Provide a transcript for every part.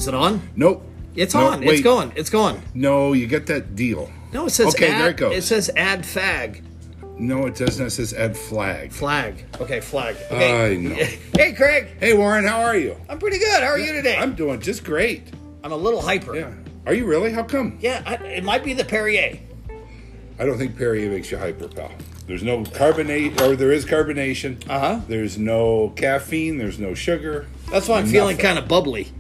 Is it on? Nope. It's No, on. wait. It's going. It's going. No, you get that deal. No, it says Okay, add, there it goes. It says add fag. No, it doesn't. It says add flag. Flag. Okay, flag. Okay. I know. Hey, Craig. Hey, Warren, how are you? I'm pretty good. How are you today? I'm doing just great. I'm a little hyper. Yeah. Are you really? How come? Yeah, it might be the Perrier. I don't think Perrier makes you hyper, pal. There's no carbonate, or there is carbonation. There's no caffeine. There's no sugar. That's why I'm feeling kind of bubbly.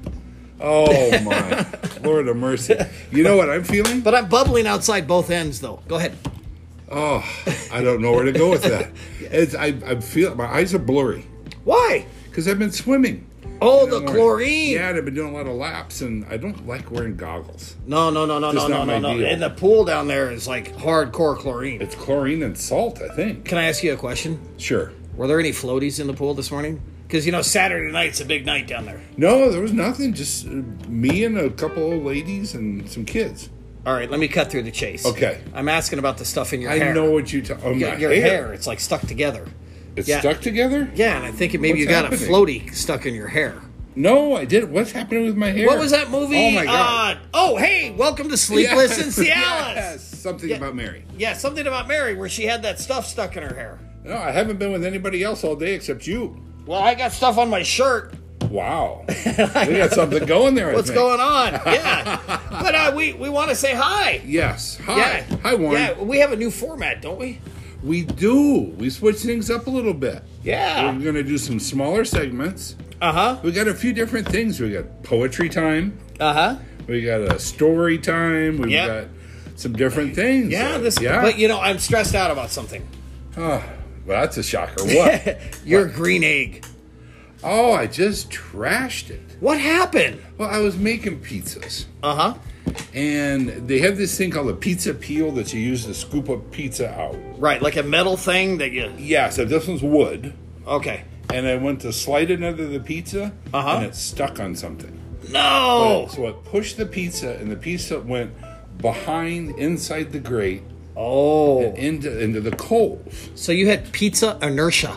Oh, my. Lord of mercy. You know what I'm feeling? But I'm bubbling outside both ends, though. Go ahead. Oh, I don't know where to go with that. I feel my eyes are blurry Why? because I've been swimming. Oh, You know, the chlorine. Yeah, and I've been doing a lot of laps, and I don't like wearing goggles. No. Just not my deal. And the pool down there is like hardcore chlorine. It's chlorine and salt, I think. Can I ask you a question? Sure. Were there any floaties in the pool this morning? Because, you know, Saturday night's a big night down there. No, there was nothing. Just me and a couple old ladies and some kids. All right, let me cut through the chase. Okay. I'm asking about the stuff in your hair. I know what you talk. Oh, my Your hair, it's like stuck together. It's Yeah. stuck together? Yeah, and I think maybe you got What's a floaty stuck in your hair. No, I didn't. What's happening with my hair? What was that movie? Oh, my God. Hey, welcome to Sleepless in Cialis. Yes, something about Mary. Yeah, something about Mary where she had that stuff stuck in her hair. No, I haven't been with anybody else all day except you. Well, I got stuff on my shirt. Wow. We got something going there, What's I think. going on? Yeah. But we want to say hi. Yes. Hi. Yeah. Hi, Warren. Yeah, we have a new format, don't we? We do. We switch things up a little bit. Yeah. We're going to do some smaller segments. Uh-huh. We got a few different things. We got poetry time. Uh-huh. We got a story time. We've got some different things. Yeah, yeah. But, you know, I'm stressed out about something. Oh, well, that's a shocker. What? Your green egg. Oh, I just trashed it. What happened? Well, I was making pizzas. Uh-huh. And they have this thing called a pizza peel that you use to scoop a pizza out. Right, like a metal thing that you... Yeah, so this one's wood. Okay. And I went to slide it under the pizza, Uh-huh. and it stuck on something. No! So it pushed the pizza, and the pizza went behind, inside the grate, Oh. and into the coals. So you had pizza inertia.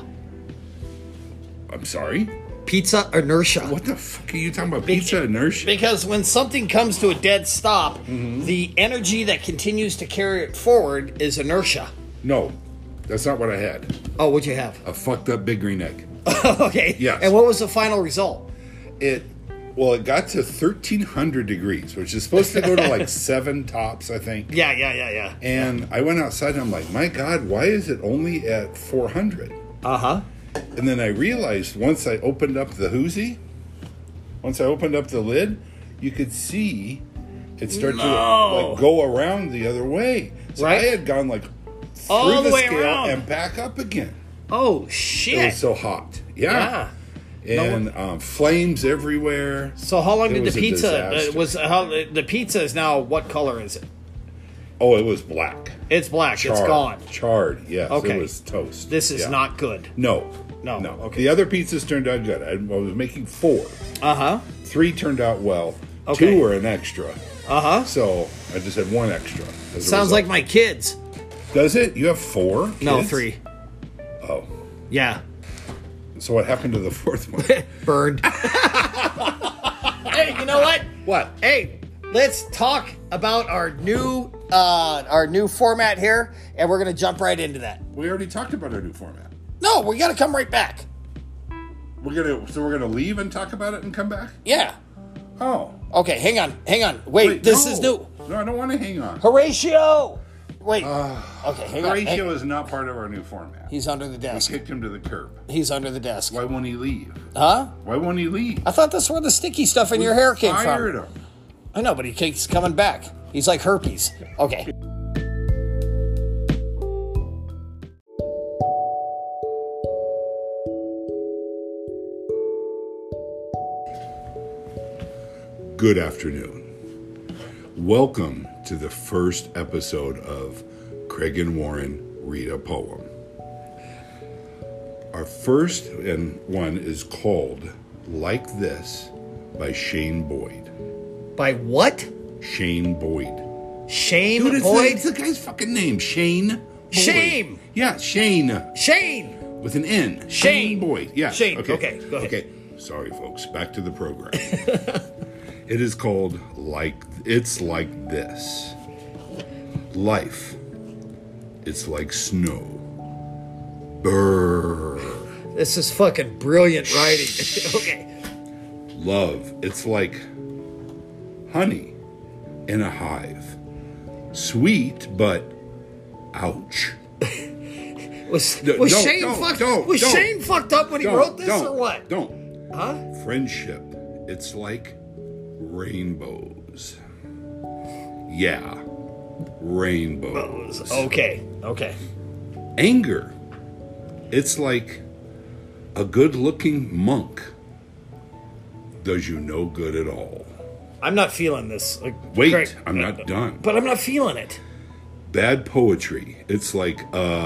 I'm sorry? Pizza inertia. What the fuck are you talking about? Pizza inertia? Because when something comes to a dead stop, the energy that continues to carry it forward is inertia. No, that's not what I had. Oh, what'd you have? A fucked up big green egg. Okay. Yes. And what was the final result? It got to 1,300 degrees, which is supposed to go to like 7 tops, I think. Yeah. And I went outside and I'm like, my God, why is it only at 400? Uh-huh. And then I realized once I opened up the hoozie, once I opened up the lid, you could see it start to like go around the other way. So Right. I had gone like All through the the way scale around. and back up again. Oh, It shit. was so hot. Yeah. And flames everywhere. So how long It did the was a pizza... disaster. the pizza is now... What color is it? Oh, it was black. It's black. Charred. It's gone. Charred, yes. Okay. It was toast. This is not good. No. No, No. okay. The other pizzas turned out good. I was making 4. Uh-huh. 3 turned out well. Okay. 2 were an extra. Uh-huh. So I just had 1 extra. as a Sounds result. like my kids. Does it? You have 4 kids? No, 3. Oh. Yeah. So what happened to the 4th one? Burned. Hey, you know what? What? Hey, let's talk about our new format here, and we're gonna jump right into that. We already talked about our new format. No, we gotta come right back. We're gonna leave and talk about it and come back? Yeah. Oh. Okay, hang on. Wait, this is new. No, I don't want to hang on. Horatio! Wait. Okay, hang on. Horatio is not part of our new format. He's under the desk. Kicked him to the curb. He's under the desk. Why won't he leave? Huh? Why won't he leave? I thought that's where the sticky stuff in your hair came Fired from. him. I know, but he keeps coming back. He's like herpes. Okay. Good afternoon. Welcome to the first episode of Craig and Warren Read a Poem. Our first one is called Like This by Shane Boyd. By what? Shane Boyd. Shane Dude, Boyd? it's the guy's fucking name. Shane Boyd. Shame. Yeah, Shane. Shane. With an N. Shane. Boyd. Yeah. Shane. Okay, go ahead. Okay. Sorry, folks. Back to the program. It is called It's Like This. Life. It's like snow. Brr. This is fucking brilliant writing. Okay. Love. It's like honey in a hive. Sweet, but ouch. Was Shane fucked up when he wrote this or what? Don't. Huh? Friendship. It's like rainbows. Yeah. Rainbows. Okay. Anger. It's like a good-looking monk. Does you no good at all. I'm not feeling this. Wait, Craig, I'm not done. But I'm not feeling it. Bad poetry. It's like,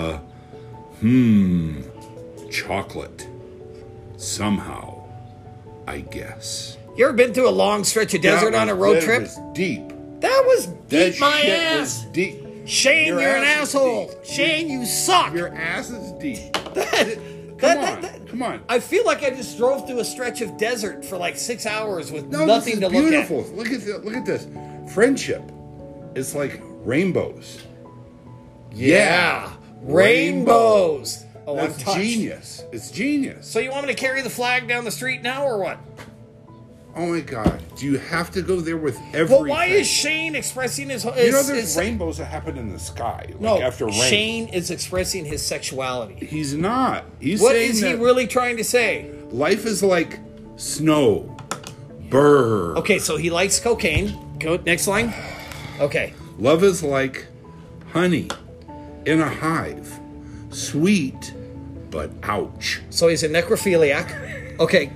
chocolate. Somehow, I guess. You ever been through a long stretch of desert on a road trip? That was deep. That was deep That my shit ass. was deep. Shane, Your you're an ass is asshole. deep. Shane, you suck. Your ass is deep. Come on. I feel like I just drove through a stretch of desert for like 6 hours with No, nothing this to is look beautiful. at. Look at this. Friendship. It's like rainbows. Yeah. Rainbows. Oh, That's I'm touched. genius. It's genius. So you want me to carry the flag down the street now or what? Oh my God. Do you have to go there with everything? Well, why is Shane expressing his... You know there's rainbows that happen in the sky. Like after rain. Shane is expressing his sexuality. He's not. He's What saying is he that really trying to say? life is like snow. Brr. Okay, so he likes cocaine. Go next line. Okay. Love is like honey in a hive. Sweet, but ouch. So he's a necrophiliac. Okay.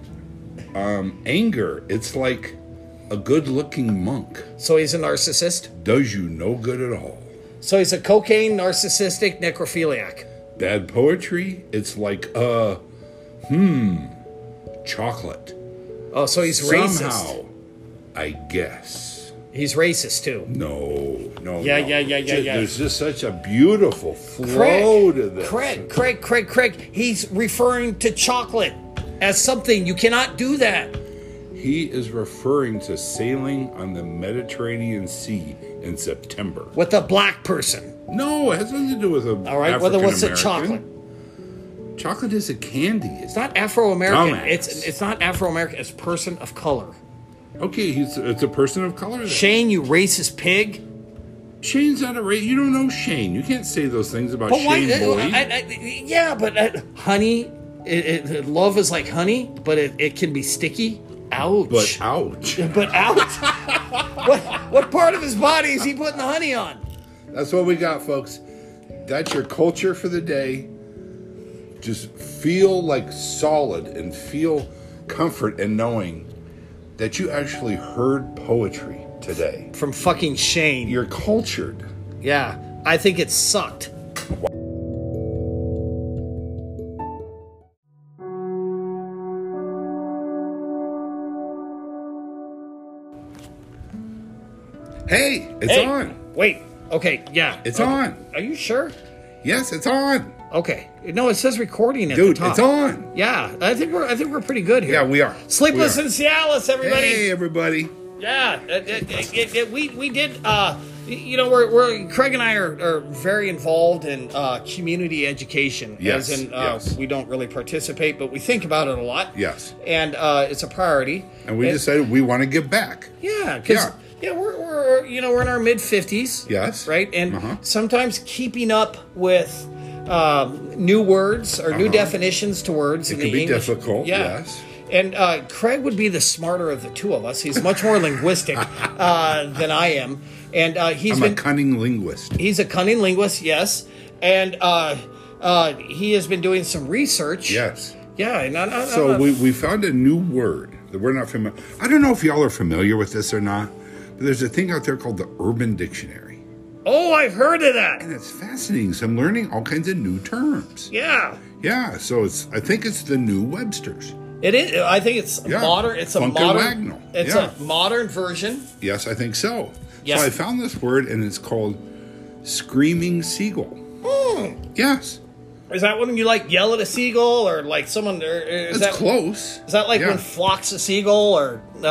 Anger, it's like a good-looking monk. So he's a narcissist. Does you no good at all. So he's a cocaine, narcissistic, necrophiliac. Bad poetry, it's like, chocolate. Oh, so he's racist. Somehow, I guess. He's racist too. No. Yeah. There's just such a beautiful flow to this. Craig. He's referring to chocolate as something. You cannot do that. He is referring to sailing on the Mediterranean Sea in September. With a black person. No, it has nothing to do with a All right, well, what's the chocolate? Chocolate is a candy. It's not Afro-American. Dumbass. It's not Afro-American. It's person of color. Okay, it's a person of color. Then. Shane, you racist pig. Shane's not a race. You don't know Shane. You can't say those things about But Shane Boy. Honey, love is like honey, but it can be sticky. Ouch. But ouch. But ouch. What part of his body is he putting the honey on? That's what we got, folks. That's your culture for the day. Just feel like solid and feel comfort in knowing that you actually heard poetry today. From fucking Shane. You're cultured. Yeah, I think it sucked. Hey, it's on. Wait. Okay, yeah. It's okay. on. Are you sure? Yes, it's on. Okay. No, it says recording at Dude, the top. it's on. Yeah, I think we're pretty good here. Yeah, we are. Sleepless We are. in Cialis, everybody. Hey, everybody. Yeah, we did. We're Craig and I are very involved in community education. Yes, As in, yes. we don't really participate, but we think about it a lot. Yes. And it's a priority. And we decided we want to give back. Yeah, because we're in our mid-50s. Yes. Right, and sometimes keeping up with new words or new definitions to words It in can the be English. difficult, yes. And Craig would be the smarter of the two of us. He's much more linguistic than I am, and I'm a cunning linguist. He's a cunning linguist, yes, and he has been doing some research. Yes. Yeah, and So we found a new word that we're not familiar. I don't know if y'all are familiar with this or not, but there's a thing out there called the Urban Dictionary. Oh, I've heard of that. And it's fascinating. So I'm learning all kinds of new terms. Yeah. Yeah, so I think it's the new Webster's. It is. I think it's modern. It's a modern. Funkawagnall. It's a modern version. Yes, I think so. Yes. So I found this word, and it's called screaming seagull. Yes. Is that when you like yell at a seagull, or like someone? Or is It's that close. Is that like when flocks a seagull, or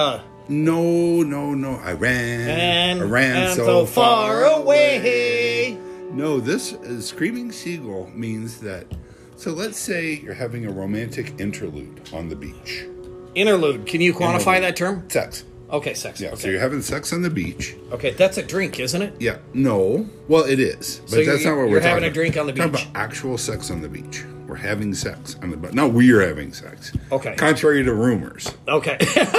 No. I ran so far away. No, this screaming seagull means that. So let's say you're having a romantic interlude on the beach. Interlude. Can you quantify Interlude. that term? Sex. Okay, sex. Yeah. Okay. So you're having sex on the beach. Okay, that's a drink, isn't it? Yeah. No. Well, it is, but So that's not what you're we're talking having a about. drink on the We're talking beach. about actual sex on the beach. We're having sex on the beach. No, we're having sex. Okay. Contrary to rumors. Okay.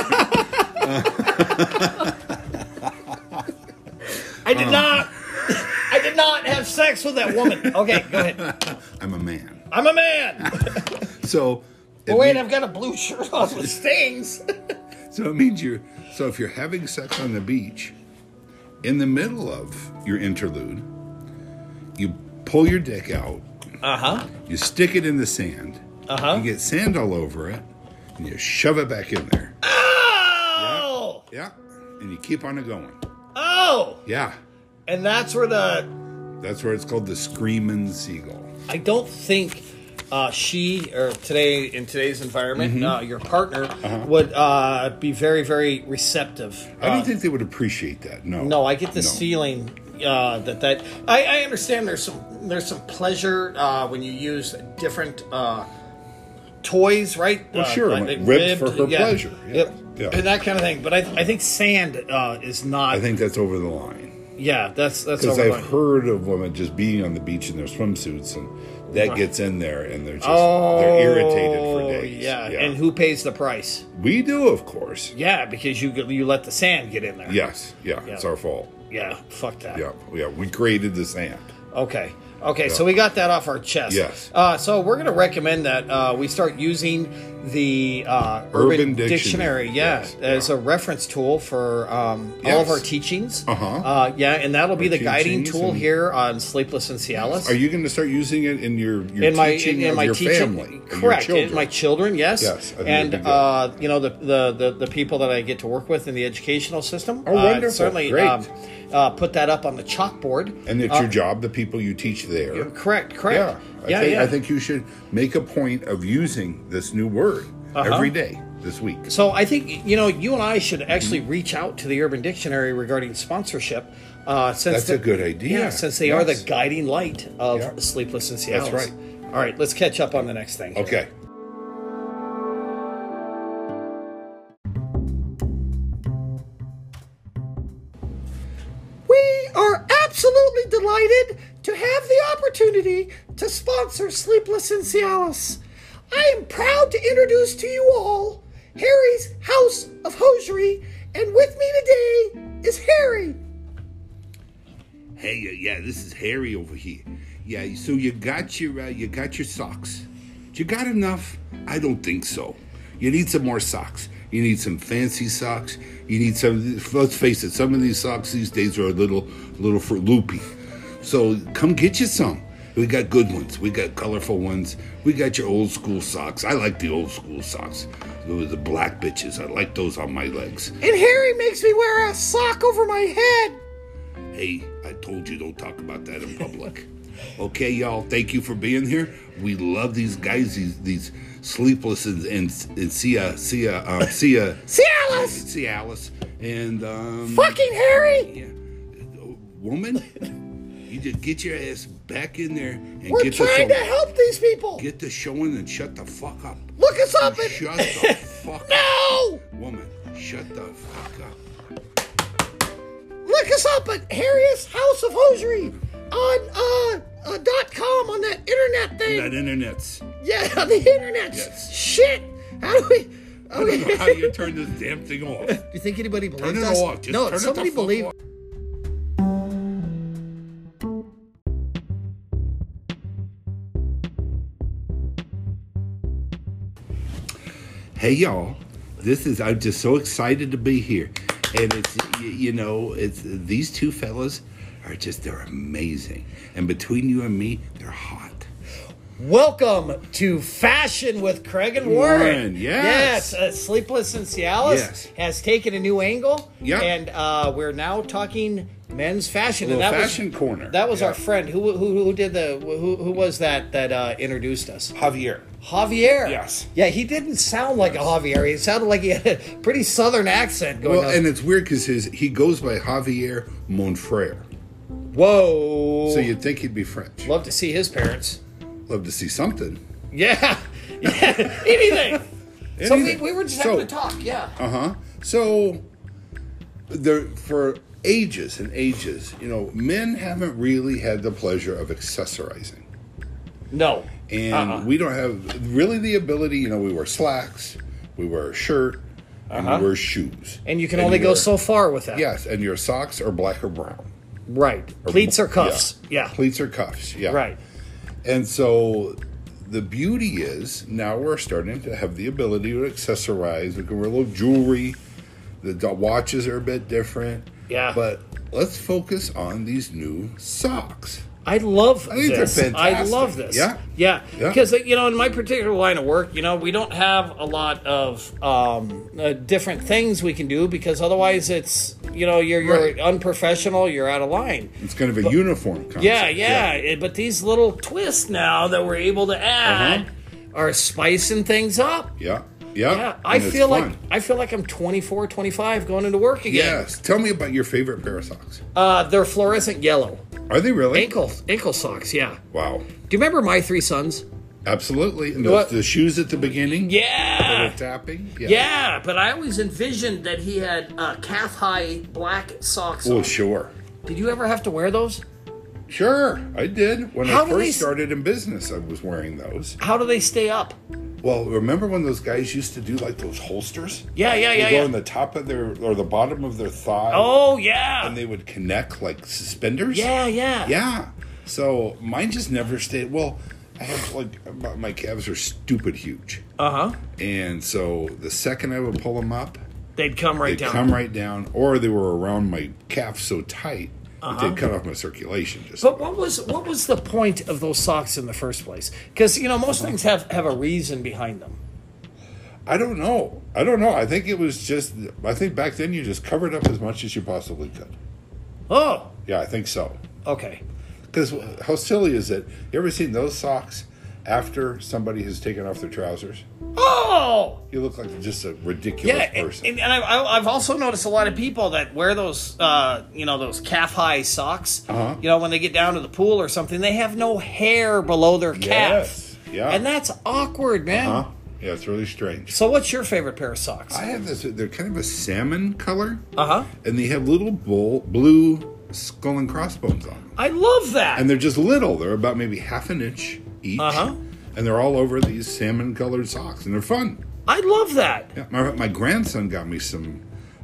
I did not have sex with that woman. Okay, go ahead. I'm a man. I'm a man. So. But wait, I've got a blue shirt on with stains. So it means so if you're having sex on the beach, in the middle of your interlude, you pull your dick out, you stick it in the sand, you get sand all over it, and you shove it back in there. Oh! Yeah. And you keep on it going. Oh! Yeah. And that's where it's called the Screamin' Seagull. I don't think in today's environment, your partner would be very, very receptive. I don't think they would appreciate that. No. No, I get this feeling that I understand there's some pleasure when you use different toys, right? Well, sure, ribbed for her pleasure. Yeah. And that kind of thing. But I think sand is not. I think that's over the line. Yeah, that's because I've heard of women just being on the beach in their swimsuits, and that gets in there, and they're they're irritated for days. Yeah, and who pays the price? We do, of course. Yeah, because you let the sand get in there. Yes, it's our fault. Yeah, fuck that. Yeah, we created the sand. Okay, so we got that off our chest. Yes. So we're going to recommend that we start using the Urban Dictionary, as a reference tool for all of our teachings. And that'll be the guiding tool here on Sleepless in Cialis. Are you going to start using it in your teaching of your family? Correct. In my children, yes. Yes. And the people that I get to work with in the educational system. Oh, wonderful! Certainly, Great. Put that up on the chalkboard. And it's your job, the people you teach there. Correct. I think you should make a point of using this new word every day this week. So I think, you and I should actually reach out to the Urban Dictionary regarding sponsorship. That's a good idea. Yeah, since they are the guiding light of Sleepless in Cialis. That's right. All right, let's catch up on the next thing. Okay. We are absolutely delighted to have the opportunity to sponsor Sleepless in Cialis. I am proud to introduce to you all Harry's House of Hosiery, and with me today is Harry. Hey, this is Harry over here. Yeah, so you got your socks. You got enough? I don't think so. You need some more socks. You need some fancy socks. You need some. Let's face it, some of these socks these days are a little for loopy. So come get you some. We got good ones. We got colorful ones. We got your old school socks. I like the old school socks. The black bitches. I like those on my legs. And Harry makes me wear a sock over my head. Hey, I told you don't talk about that in public. Okay, y'all. Thank you for being here. We love these guys. These Sleepless and Cialis. And fucking Harry. Yeah, woman, you just get your ass back in there and We're trying to help these people. Get the showing and shut the fuck up. Look us up and shut the fuck up. No, woman, shut the fuck up. Look us up at Harry's House of Hosiery on .com on that internet thing. On that internets. Yeah, on the internet. Yes. Shit. How do we? I don't know how you turn this damn thing off. Do you think anybody believes us? Turn it off. Just no, turn somebody it the fuck believe. off. Hey y'all, I'm just so excited to be here. And it's these two fellas they're amazing. And between you and me, they're hot. Welcome to Fashion with Craig and Warren. Yes. Sleepless in Cialis has taken a new angle. Yeah. And we're now talking men's fashion. And that fashion corner. That was our friend who did who was that introduced us. Javier. Javier. Yes. Yeah, he didn't sound like a Javier. He sounded like he had a pretty southern accent going Well, on. and it's weird because he goes by Javier Monfrere. Whoa. So you'd think he'd be French. Love to see his parents. Love to see something. Yeah. Yeah. Anything. So Anything. we were just So- having a talk. Yeah. So for ages and ages, men haven't really had the pleasure of accessorizing. No. And we don't have really the ability, we wear slacks, we wear a shirt, and we wear shoes. And you can only go so far with that. Yes, and your socks are black or brown. Right. Pleats or cuffs. Yeah. Pleats or cuffs, yeah. Right. And so the beauty is now we're starting to have the ability to accessorize. We can wear a little jewelry. The watches are a bit different. Yeah. But let's focus on these new socks. I love I think they're this. I fantastic. love this. Yeah. Yeah. Yeah. Because, in my particular line of work, we don't have a lot of different things we can do because otherwise it's, you're Right. unprofessional, you're out of line. It's kind of a uniform concept. Yeah. But these little twists now that we're able to add are spicing things up. Yeah. Yeah, I And it's feel fun. like I'm 24, 25 going into work again. Yes. Tell me about your favorite pair of socks. They're fluorescent yellow. Are they really? Ankle socks, yeah. Wow. Do you remember My Three Sons? Absolutely. And What? the shoes at the beginning? Yeah. That are tapping? Yeah, but I always envisioned that he had calf-high black socks Oh, on. sure. Did you ever have to wear those? Sure, I did. When How I do they first s- started in business, I was wearing those. How do they stay up? Well, remember when those guys used to do like those holsters? Yeah. They go in the top of their or the bottom of their thigh, Oh, yeah. and they would connect like suspenders. Yeah. Yeah. So mine just never stayed. Well, I have my calves are stupid huge, Uh-huh. and so the second I would pull them up, They'd come right they'd down. come right down, or they were around my calf so tight that they'd cut off my circulation. Just But what was the point of those socks in the first place? Because, most things have a reason behind them. I don't know. I think it was just. I think back then you just covered up as much as you possibly could. Oh, Yeah, I think so. okay. Because how silly is it? You ever seen those socks after somebody has taken off their trousers? Oh! You look like just a ridiculous Yeah, person. and I've also noticed a lot of people that wear those, those calf-high socks. When they get down to the pool or something, they have no hair below their calf. Yes. Yeah. And that's awkward, man. Yeah, it's really strange. So what's your favorite pair of socks? I have this. They're kind of a salmon color, Uh-huh. and they have little blue skull and crossbones on them. I love that. And they're just little. They're about maybe half an inch each. And they're all over these salmon colored socks, and they're fun. I love that. Yeah, my grandson got me some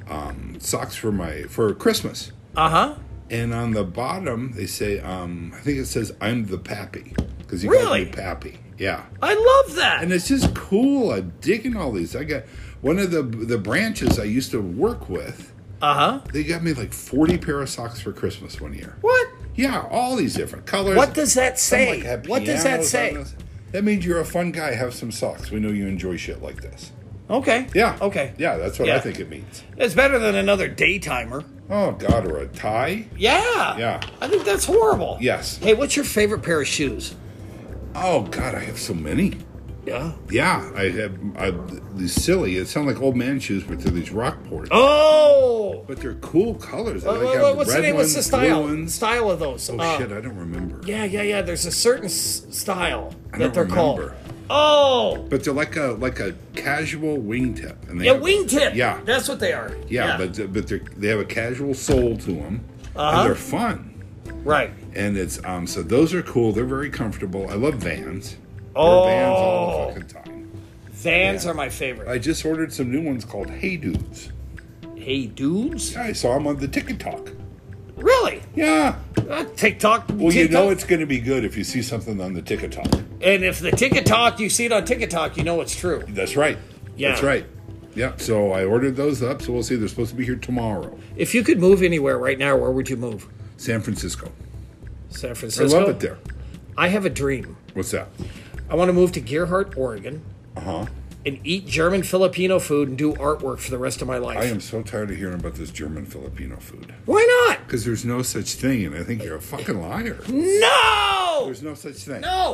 socks for Christmas, and on the bottom they say, I think it says, "I'm the pappy," because he calls Really? me Pappy. Yeah, I love that. and it's just cool. I'm digging all these. I got one of the branches I used to work with. They got me like 40 pair of socks for Christmas one year. What? Yeah, all these different colors. What does that Some, say? like, have What does that pianos say? on this. That means you're a fun guy. Have some socks. We know you enjoy shit like this. Okay. Yeah. Okay. Yeah, that's what Yeah. I think it means. It's better than another daytimer. Oh, God, or a tie? Yeah. Yeah. I think that's horrible. Yes. Hey, what's your favorite pair of shoes? Oh, God, I have so many. Yeah. Yeah, I have these silly, it sound like old man shoes, but they're these Rockport. Oh! But they're cool colors. I have What's the red name? What's the ones, style? blue ones. Style of those? Oh, shit, I don't remember. Yeah. There's a certain style I that don't they're remember. called. Oh! But they're like a casual wingtip. And they Yeah, have- wingtip. Yeah. That's what they are. Yeah, but they have a casual sole to them, and they're fun. Right. And it's so those are cool. They're very comfortable. I love Vans. Oh. Wear Vans all the fucking time. Vans are my favorite. I just ordered some new ones called Hey Dudes. Hey, dudes? I saw them on the TikTok. Really? Yeah. TikTok. Well, you TikTok. know it's going to be good if you see something on the TikTok. And if the TikTok, you see it on TikTok, you know it's true. That's right. Yeah. That's right. Yeah. So I ordered those up. So we'll see. They're supposed to be here tomorrow. If you could move anywhere right now, where would you move? San Francisco. San I Francisco? love it there. I have a dream. What's that? I want to move to Gerhardt, Oregon, and eat German Filipino food and do artwork for the rest of my life. I am so tired of hearing about this German Filipino food. Why not? Because there's no such thing, and I think you're a fucking liar. No! There's no such thing. No!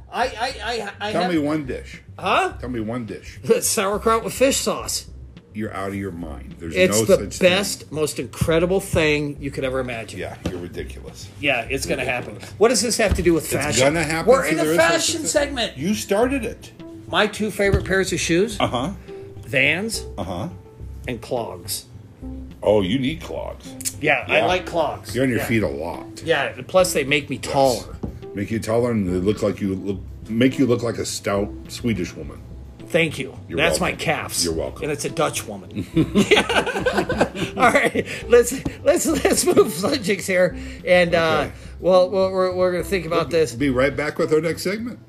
Tell me one dish. Huh? Tell me one dish. Sauerkraut with fish sauce. You're out of your mind. There's It's no the such best, thing. most incredible thing you could ever imagine. Yeah, you're ridiculous. Yeah, it's going to happen. What does this have to do with fashion? It's gonna happen. We're so in there a is fashion such a- segment. You started it. My 2 favorite pairs of shoes, Uh-huh. Vans Uh-huh. and clogs. Oh, you need clogs. Yeah, I Yeah. like clogs. You're on your Yeah. feet a lot. Yeah, plus they make me taller. Make you taller and they make you look like a stout Swedish woman. Thank you. You're That's welcome. my calves. You're welcome. And it's a Dutch woman. All right, let's move subjects here, and Okay. well, we're gonna think about this. Be right back with our next segment.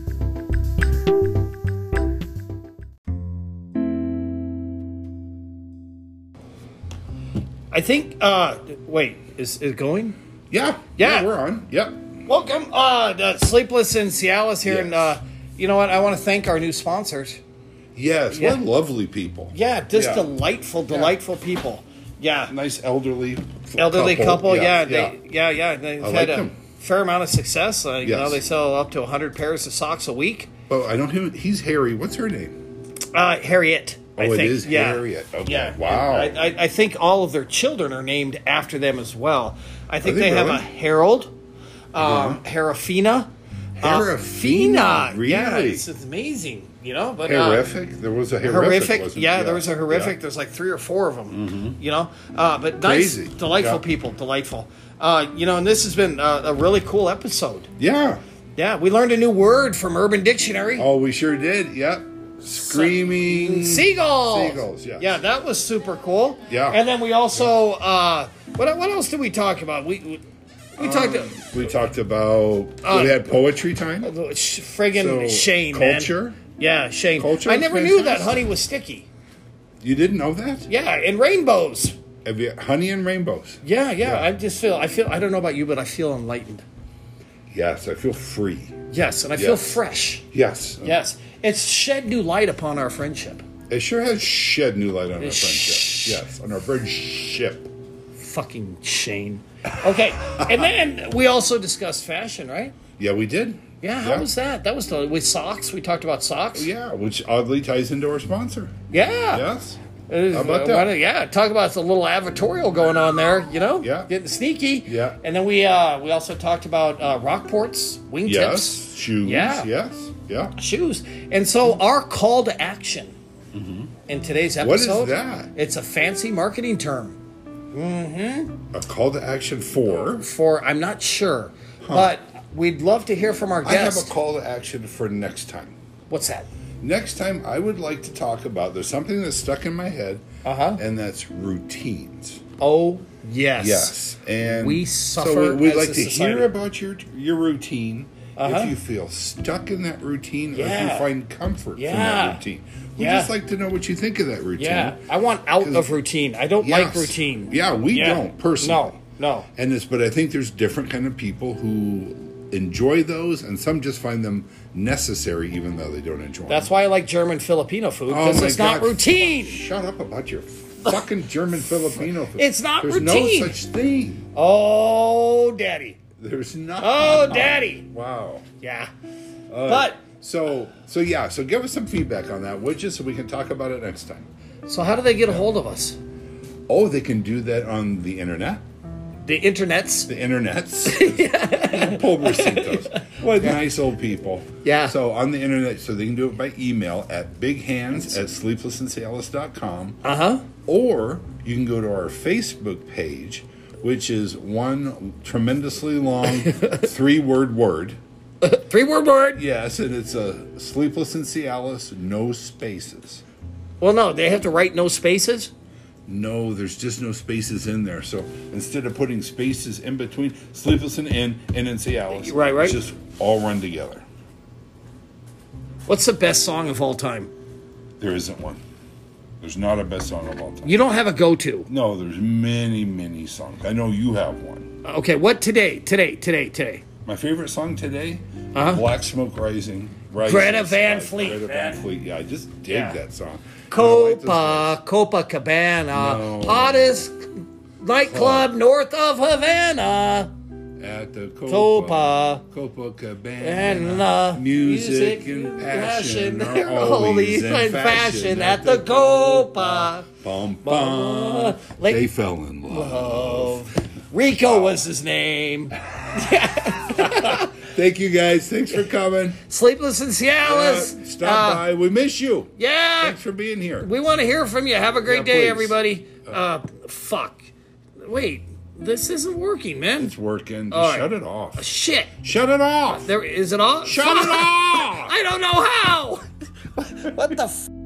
I think. Wait, is it going? Yeah. Yeah. We're on. Yep. Welcome, Sleepless in Cialis here, Yes. and you know what? I want to thank our new sponsors. Yes. Yeah. What lovely people. Yeah, just Yeah. delightful people. Yeah, Nice elderly couple. Yeah, yeah. They've I had like a them. fair amount of success. You know, Yes. they sell up to 100 pairs of socks a week. Oh, I don't hear. He's Harry. What's her name? Harriet. I Oh, think. it is Yeah. Harriet. Okay. Yeah. Wow. I think all of their children are named after them as well. I think Are they they have really? a Harold, Herafina. Herafina? Yeah, Really? it's amazing. You know, but Horrific. There was a horrific. horrific. wasn't Yeah, there? there was a horrific. Yeah. There's like 3 or 4 of them. You know, but nice, Crazy. delightful Yeah. people, delightful. You know, and this has been a really cool episode. Yeah. Yeah, we learned a new word from Urban Dictionary. Oh, we sure did. Yep. Screaming Seagulls. Seagulls, yes. Yeah, that was super cool. Yeah. And then we also what else did we talk about? We talked We talked about. We had poetry time. friggin' So, Shane, culture. man. Yeah, Shane. Culture I is never knew that fantastic. honey was sticky. You didn't know that? Yeah, and rainbows. Have you, honey and rainbows. Yeah. Yeah. I feel I don't know about you, but I feel enlightened. Yes, I feel free. Yes, and I feel Yes. fresh. Yes. Yes. It's shed new light upon our friendship. It sure has shed new light on our friendship. Shh. Yes, on our friendship. Fucking Shane. Okay. And then we also discussed fashion, right? Yeah, we did. Yeah, how was that? That was with socks. We talked about socks. Yeah, which oddly ties into our sponsor. Yeah. Yes. How about that? Yeah, talk about the little advertorial going on there, you know? Yeah. Getting sneaky. Yeah. And then we also talked about Rockports, wingtips, Yes. Shoes. Yeah. Yes. Yeah. shoes. And so our call to action in today's episode. What is that? It's a fancy marketing term A call to action for. for, I'm not sure, but we'd love to hear from our I have guest. a call to action for next time. What's that? Next time, I would like to talk about. There's something that's stuck in my head, and that's routines. Oh, yes. Yes, and We so suffer we'd as like a to society. hear about your routine. Uh-huh. If you feel stuck in that routine, or if Yeah. you find comfort from Yeah. that routine, we'd Yeah. just like to know what you think of that routine. Yeah. I want out of routine. I don't like Yes. routine. Yeah, we don't personally. No. And it's, but I think there's different kind of people who enjoy those, and some just find them necessary, even though they don't enjoy That's them. why I like German Filipino food, Oh because my it's not God. routine. Shut up about your fucking German Filipino food. It's not There's routine. no such thing. Oh, daddy. There's not. Oh, daddy. Wow. Yeah. But, So give us some feedback on that, would you, so we can talk about it next time. so how do they get a hold of us? Oh, they can do that on the internet. The internets. The internets. Pobrecitos. What nice old people. Yeah. So on the internet, so they can do it by email at bighands@sleeplessinseattle.com. Uh-huh. Or you can go to our Facebook page, which is one tremendously long 3-word word. 3-word word. Yes, and it's a Sleepless in Cialis, no spaces. Well, no, they have to write no spaces. No, there's just no spaces in there. So instead of putting spaces in between, Sleepless in Cialis, Right. it's just all run together. What's the best song of all time? There isn't one. There's not a best song of all time. You don't have a go-to. No, there's many, many songs. I know you have one. Okay, what today? My favorite song today, Uh-huh. Black Smoke Rising. Greta Van Fleet, Greta man. Van Fleet. Yeah, I just dig Yeah. that song. And I like this Copacabana, No. hottest nightclub north of Havana. at the Copa. Copacabana. And Music and passion are they're always in fashion at the Copa. Bum, bum. Like- They fell in love. Rico was his name. Thank you guys. Thanks for coming. Sleepless in Cialis. Stop by. We miss you. Yeah. Thanks for being here. We want to hear from you. Have a great Yeah, day, please. everybody. Fuck. Wait. This isn't working, man. It's working. All right. Shut it off. Shit. Shut it off. There is it off? Shut it off. I don't know how. What the